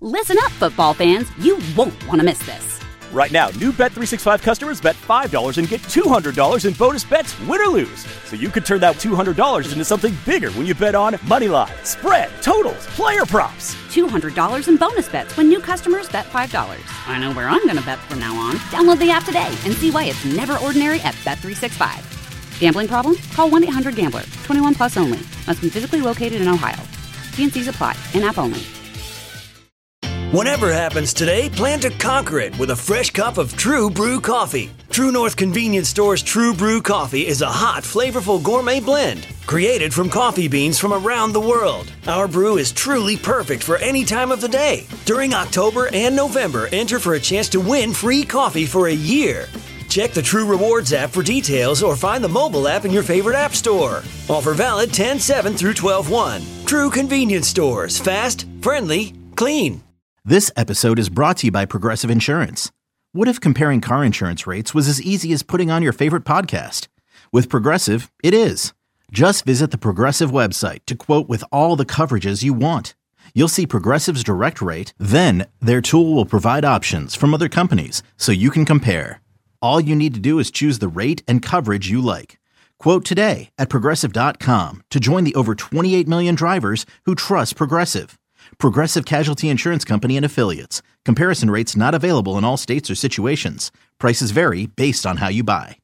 Listen up, football fans. You won't want to miss this. Right now, new Bet365 customers bet $5 and get $200 in bonus bets, win or lose. So you could turn that $200 into something bigger when you bet on moneyline, spread, totals, player props. $200 in bonus bets when new customers bet $5. I know where I'm going to bet from now on. Download the app today and see why it's never ordinary at Bet365. Gambling problem? Call 1-800-GAMBLER. 21 plus only. Must be physically located in Ohio. T&Cs apply. In-app only. Whatever happens today, plan to conquer it with a fresh cup of True Brew coffee. True North Convenience Store's True Brew coffee is a hot, flavorful gourmet blend created from coffee beans from around the world. Our brew is truly perfect for any time of the day. During October and November, enter for a chance to win free coffee for a year. Check the True Rewards app for details or find the mobile app in your favorite app store. Offer valid 10/7 through 12/1. True Convenience Stores. Fast, friendly, clean. This episode is brought to you by Progressive Insurance. What if comparing car insurance rates was as easy as putting on your favorite podcast? With Progressive, it is. Just visit the Progressive website to quote with all the coverages you want. You'll see Progressive's direct rate, then their tool will provide options from other companies so you can compare. All you need to do is choose the rate and coverage you like. Quote today at Progressive.com to join the over 28 million drivers who trust Progressive. Progressive Casualty Insurance Company and Affiliates. Comparison rates not available in all states or situations. Prices vary based on how you buy.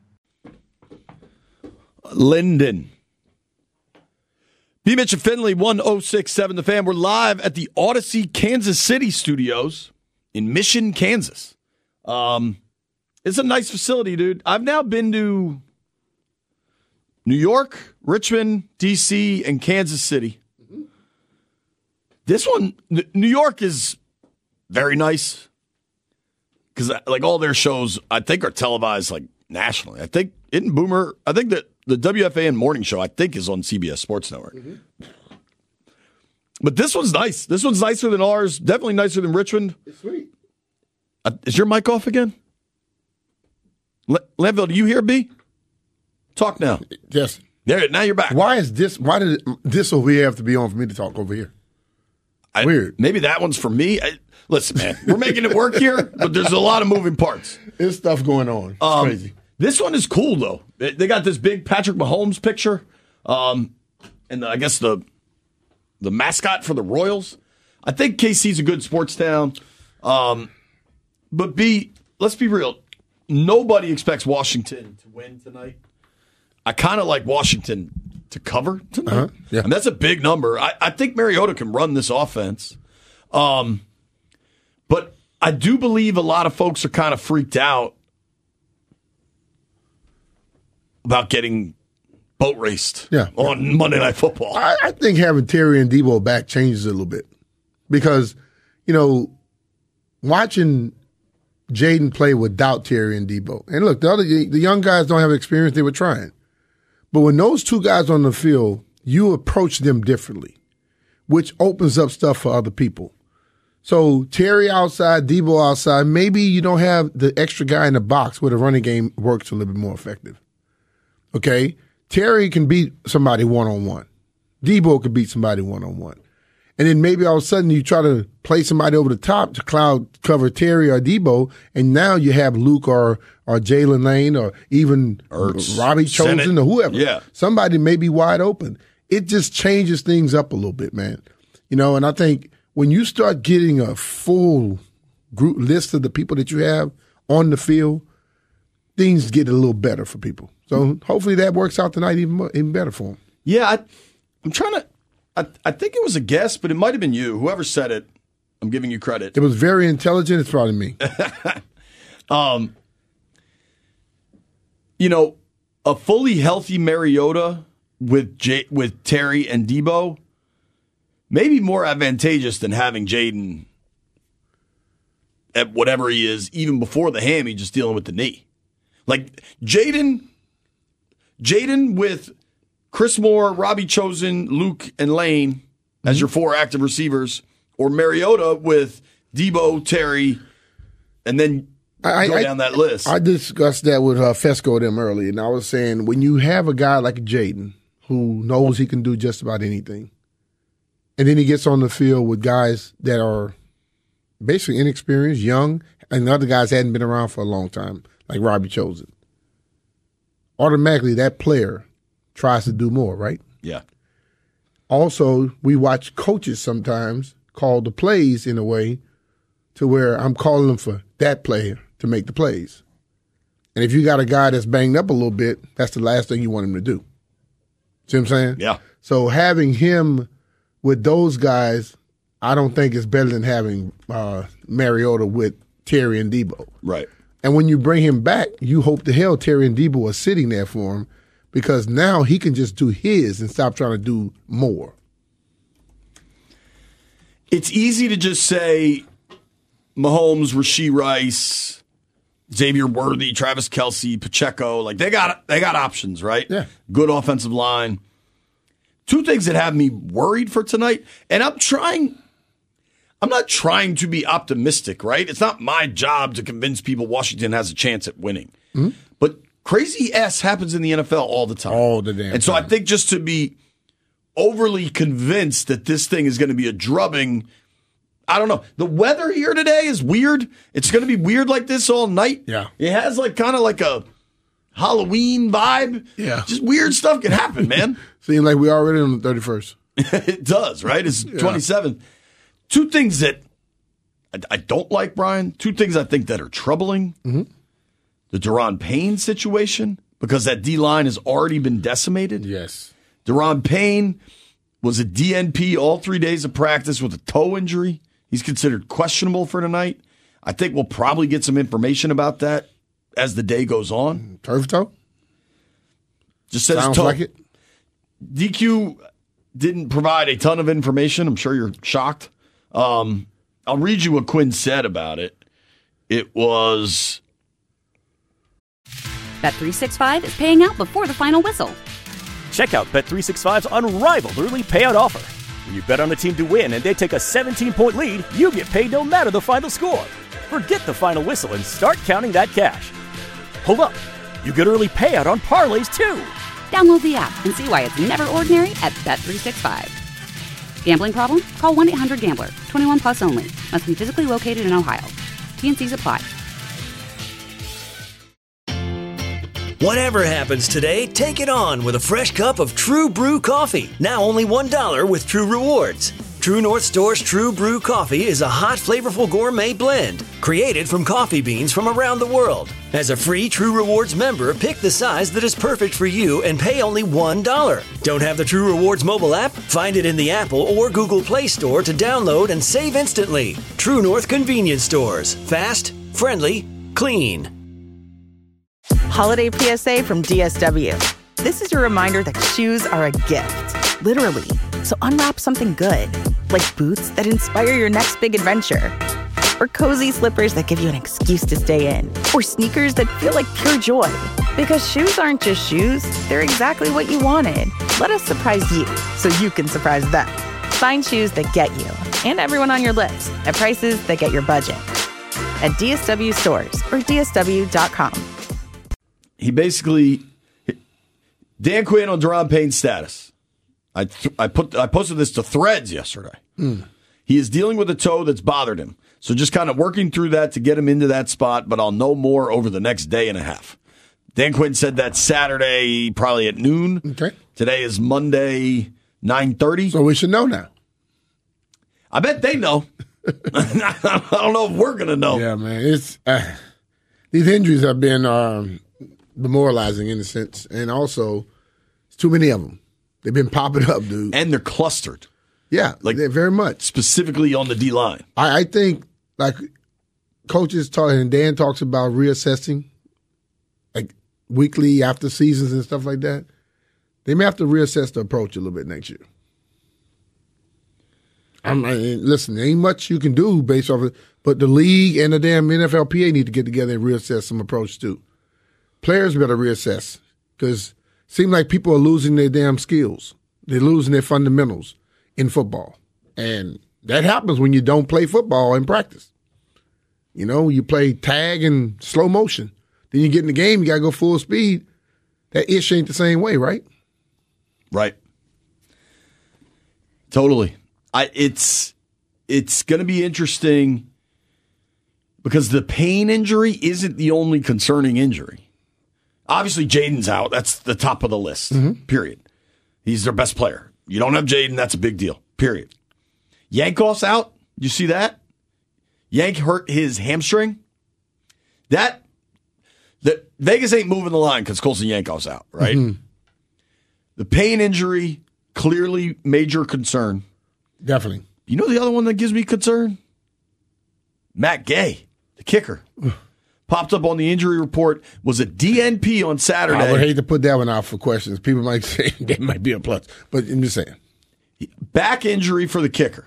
Linden. B. Mitch and Finley, 1067 The Fan. We're live at the Odyssey Kansas City studios in Mission, Kansas. It's a nice facility, dude. I've now been to New York, Richmond, D.C., and Kansas City. This one, New York is very nice because like all their shows, I think, are televised like nationally. I think that the WFAN morning show, I think, is on CBS Sports Network. Mm-hmm. But this one's nice. This one's nicer than ours. Definitely nicer than Richmond. It's sweet. Is your mic off again? Lanville, do you hear B? Talk now. Yes. There. Now you're back. Why did this over here have to be on for me to talk over here? Weird. Maybe that one's for me. Listen, man, we're making it work here, but there's a lot of moving parts. There's stuff going on. It's crazy. This one is cool, though. They got this big Patrick Mahomes picture, and I guess the mascot for the Royals. I think KC's a good sports town. But B, let's be real. Nobody expects Washington to win tonight. I kind of like Washington to cover tonight. Uh-huh. Yeah. And that's a big number. I think Mariota can run this offense. But I do believe a lot of folks are kind of freaked out about getting boat raced on Monday Night Football. I think having Terry and Debo back changes it a little bit. Because, watching Jaden play without Terry and Debo. And look, the young guys don't have experience. They were trying. But when those two guys are on the field, you approach them differently, which opens up stuff for other people. So Terry outside, Debo outside, maybe you don't have the extra guy in the box where the running game works a little bit more effective. Okay? Terry can beat somebody one-on-one. Debo can beat somebody one-on-one. And then maybe all of a sudden you try to play somebody over the top to cloud cover Terry or Debo, and now you have Luke or Jalen Lane or even Robbie Chosen or whoever. Yeah. Somebody may be wide open. It just changes things up a little bit, man. And I think when you start getting a full group list of the people that you have on the field, things get a little better for people. So hopefully that works out tonight even better for them. Yeah, I'm trying to. I think it was a guess, but it might have been you. Whoever said it, I'm giving you credit. It was very intelligent. It's probably me. A fully healthy Mariota with Terry and Debo may be more advantageous than having Jaden at whatever he is, even before the hammy, just dealing with the knee. Like Jaden with Chris Moore, Robbie Chosen, Luke, and Lane as your four active receivers, or Mariota with Debo, Terry, and then go down that list. I discussed that with Fesco and them earlier, and I was saying when you have a guy like Jaden who knows he can do just about anything, and then he gets on the field with guys that are basically inexperienced, young, and the other guys hadn't been around for a long time, like Robbie Chosen. Automatically, that player tries to do more, right? Yeah. Also, we watch coaches sometimes call the plays in a way to where I'm calling them for that player to make the plays. And if you got a guy that's banged up a little bit, that's the last thing you want him to do. See what I'm saying? Yeah. So having him with those guys, I don't think is better than having Mariota with Terry and Debo. Right. And when you bring him back, you hope the hell Terry and Debo are sitting there for him, because now he can just do his and stop trying to do more. It's easy to just say Mahomes, Rashee Rice, Xavier Worthy, Travis Kelce, Pacheco, like they got options, right? Yeah. Good offensive line. Two things that have me worried for tonight, and I'm not trying to be optimistic, right? It's not my job to convince people Washington has a chance at winning. Mm-hmm. But crazy ass happens in the NFL all the time. All the damn And so time. I think just to be overly convinced that this thing is going to be a drubbing, I don't know. The weather here today is weird. It's going to be weird like this all night. Yeah. It has like kind of like a Halloween vibe. Yeah. Just weird stuff can happen, man. Seems like we're already on the 31st. It does, right? It's 27th. Two things that I don't like, Brian. Two things I think that are troubling. Mm-hmm. The Daron Payne situation, because that D-line has already been decimated. Yes. Daron Payne was a DNP all 3 days of practice with a toe injury. He's considered questionable for tonight. I think we'll probably get some information about that as the day goes on. Turf toe? Just says Sounds toe. like it. DQ didn't provide a ton of information. I'm sure you're shocked. I'll read you what Quinn said about it. It was... Bet365 is paying out before the final whistle. Check out Bet365's unrivaled early payout offer. When you bet on a team to win and they take a 17-point lead, you get paid no matter the final score. Forget the final whistle and start counting that cash. Hold up. You get early payout on parlays, too. Download the app and see why it's never ordinary at Bet365. Gambling problem? Call 1-800-GAMBLER. 21 plus only. Must be physically located in Ohio. T&Cs apply. Whatever happens today, take it on with a fresh cup of True Brew coffee. Now only $1 with True Rewards. True North Store's True Brew coffee is a hot, flavorful gourmet blend created from coffee beans from around the world. As a free True Rewards member, pick the size that is perfect for you and pay only $1. Don't have the True Rewards mobile app? Find it in the Apple or Google Play Store to download and save instantly. True North Convenience Stores. Fast, friendly, clean. Holiday PSA from DSW. This is your reminder that shoes are a gift, literally. So unwrap something good, like boots that inspire your next big adventure, or cozy slippers that give you an excuse to stay in, or sneakers that feel like pure joy. Because shoes aren't just shoes, they're exactly what you wanted. Let us surprise you so you can surprise them. Find shoes that get you and everyone on your list at prices that get your budget. At DSW stores or DSW.com. He basically, Dan Quinn on Daron Payne's status. I posted this to Threads yesterday. He is dealing with a toe that's bothered him. So just kind of working through that to get him into that spot, but I'll know more over the next day and a half. Dan Quinn said that Saturday, probably at noon. Okay. Today is Monday, 9:30. So we should know now. I bet they know. I don't know if we're going to know. Yeah, man. It's these injuries have been demoralizing in a sense, and also it's too many of them. They've been popping up, dude. And they're clustered. Yeah, like they're very much. Specifically on the D-line. I think, like, coaches talk, and Dan talks about reassessing, like, weekly after seasons and stuff like that. They may have to reassess the approach a little bit next year. Listen, there ain't much you can do based off of it, but the league and the damn NFLPA need to get together and reassess some approach, too. Players better reassess, because it seems like people are losing their damn skills. They're losing their fundamentals in football. And that happens when you don't play football in practice. You know, you play tag and slow motion. Then you get in the game, you got to go full speed. That ish ain't the same way, right? Right. Totally. It's going to be interesting Because the pain injury isn't the only concerning injury. Obviously, Jaden's out. That's the top of the list, period. He's their best player. You don't have Jaden, that's a big deal, period. Yankoff's out. You see that? Yank hurt his hamstring. That Vegas ain't moving the line because Colson Yankoff's out, right? Mm-hmm. The pain injury, clearly major concern. Definitely. You know the other one that gives me concern? Matt Gay, the kicker. Popped up on the injury report, was a DNP on Saturday. I would hate to put that one out for questions. People might say that might be a plus, but I'm just saying. Back injury for the kicker.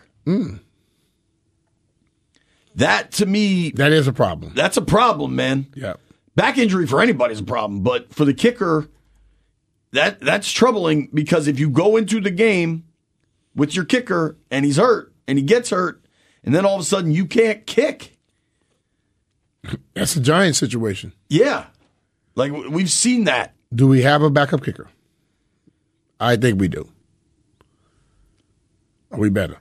That, to me... That is a problem. That's a problem, man. Yeah. Back injury for anybody is a problem, but for the kicker, that's troubling because if you go into the game with your kicker and he's hurt and he gets hurt and then all of a sudden you can't kick... That's a Giant situation. Yeah. Like, we've seen that. Do we have a backup kicker? I think we do. Are we better?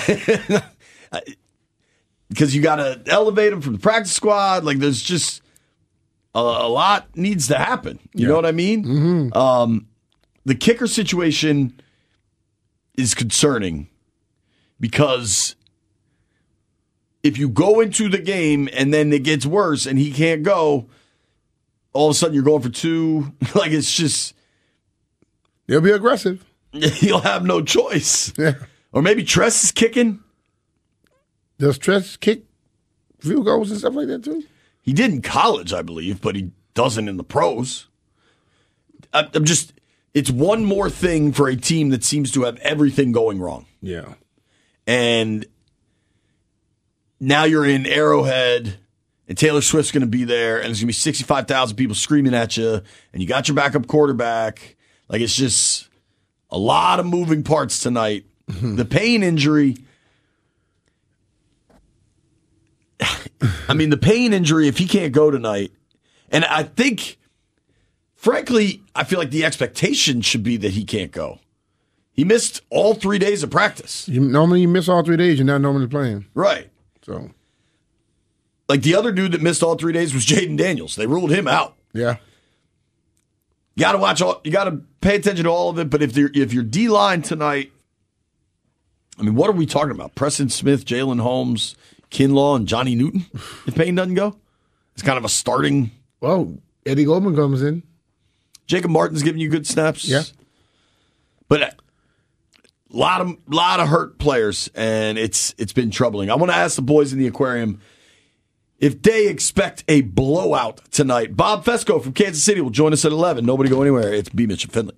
Because you got to elevate him from the practice squad. Like, there's just a lot needs to happen. You know what I mean? Mm-hmm. The kicker situation is concerning because... if you go into the game and then it gets worse and he can't go, all of a sudden you're going for two. Like, it's just... He'll be aggressive. He'll have no choice. Yeah. Or maybe Tress is kicking. Does Tress kick field goals and stuff like that too? He did in college, I believe, but he doesn't in the pros. I'm just... It's one more thing for a team that seems to have everything going wrong. Yeah. And... now you're in Arrowhead, and Taylor Swift's going to be there, and there's going to be 65,000 people screaming at you, and you got your backup quarterback. Like, it's just a lot of moving parts tonight. Mm-hmm. The pain injury, the pain injury, if he can't go tonight, and I think, frankly, I feel like the expectation should be that he can't go. He missed all 3 days of practice. Normally you miss all 3 days, you're not normally playing. Right. So, like, the other dude that missed all 3 days was Jaden Daniels. They ruled him out. Yeah. You got to watch all. You got to pay attention to all of it. But if your D line tonight, what are we talking about? Preston Smith, Jalen Holmes, Kinlaw, and Johnny Newton. If Payne doesn't go, it's kind of a starting. Well, Eddie Goldman comes in. Jacob Martin's giving you good snaps. Yeah. But a lot of hurt players, and it's been troubling. I want to ask the boys in the aquarium if they expect a blowout tonight. Bob Fesco from Kansas City will join us at 11. Nobody go anywhere. It's B. Mitch and Finley.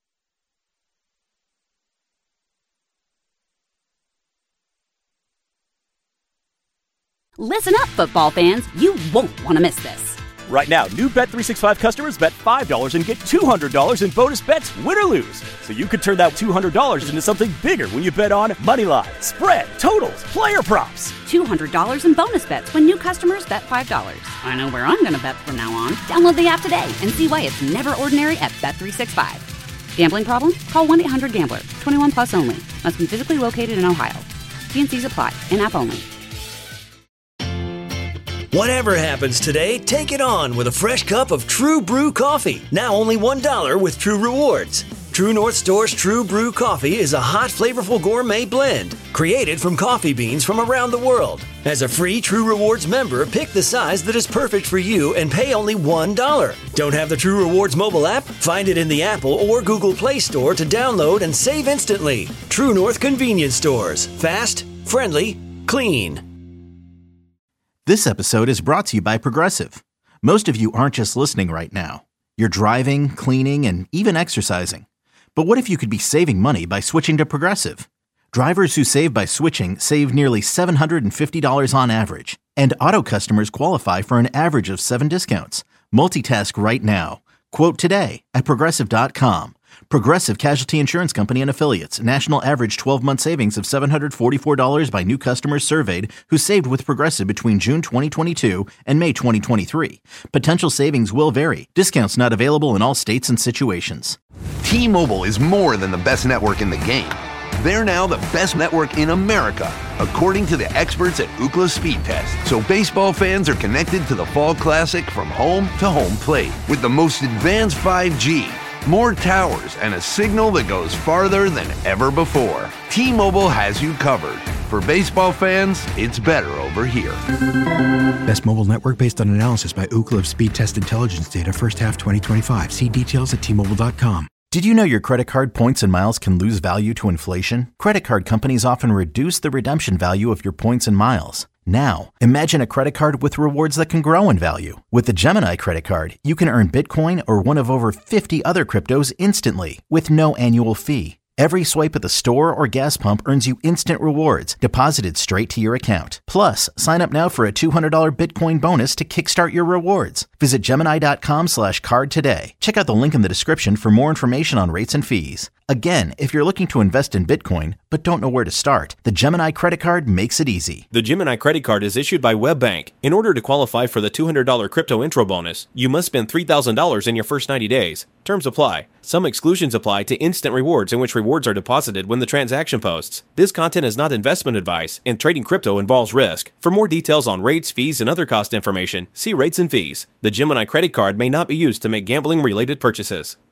Listen up, football fans. You won't want to miss this. Right now, new Bet365 customers bet $5 and get $200 in bonus bets, win or lose. So you could turn that $200 into something bigger when you bet on moneyline, spread, totals, player props. $200 in bonus bets when new customers bet $5. I know where I'm going to bet from now on. Download the app today and see why it's never ordinary at Bet365. Gambling problem? Call 1-800-GAMBLER. 21 plus only. Must be physically located in Ohio. T&Cs apply. In-app only. Whatever happens today, take it on with a fresh cup of True Brew coffee. Now only $1 with True Rewards. True North Store's True Brew coffee is a hot, flavorful gourmet blend created from coffee beans from around the world. As a free True Rewards member, pick the size that is perfect for you and pay only $1. Don't have the True Rewards mobile app? Find it in the Apple or Google Play Store to download and save instantly. True North Convenience Stores. Fast, friendly, clean. This episode is brought to you by Progressive. Most of you aren't just listening right now. You're driving, cleaning, and even exercising. But what if you could be saving money by switching to Progressive? Drivers who save by switching save nearly $750 on average. And auto customers qualify for an average of 7 discounts. Multitask right now. Quote today at Progressive.com. Progressive Casualty Insurance Company and Affiliates. National average 12-month savings of $744 by new customers surveyed who saved with Progressive between June 2022 and May 2023. Potential savings will vary. Discounts not available in all states and situations. T-Mobile is more than the best network in the game. They're now the best network in America, according to the experts at Ookla Speed Test. So baseball fans are connected to the Fall Classic from home to home plate with the most advanced 5G, more towers, and a signal that goes farther than ever before. T-Mobile has you covered. For baseball fans, it's better over here. Best mobile network based on analysis by Ookla of Speed Test Intelligence data first half 2025. See details at T-Mobile.com. Did you know your credit card points and miles can lose value to inflation? Credit card companies often reduce the redemption value of your points and miles. Now, imagine a credit card with rewards that can grow in value. With the Gemini credit card, you can earn Bitcoin or one of over 50 other cryptos instantly with no annual fee. Every swipe at the store or gas pump earns you instant rewards deposited straight to your account. Plus, sign up now for a $200 Bitcoin bonus to kickstart your rewards. Visit Gemini.com/card today. Check out the link in the description for more information on rates and fees. Again, if you're looking to invest in Bitcoin but don't know where to start, the Gemini credit card makes it easy. The Gemini credit card is issued by WebBank. In order to qualify for the $200 crypto intro bonus, you must spend $3,000 in your first 90 days. Terms apply. Some exclusions apply to instant rewards in which rewards are deposited when the transaction posts. This content is not investment advice, and trading crypto involves risk. For more details on rates, fees, and other cost information, see rates and fees. The Gemini credit card may not be used to make gambling-related purchases.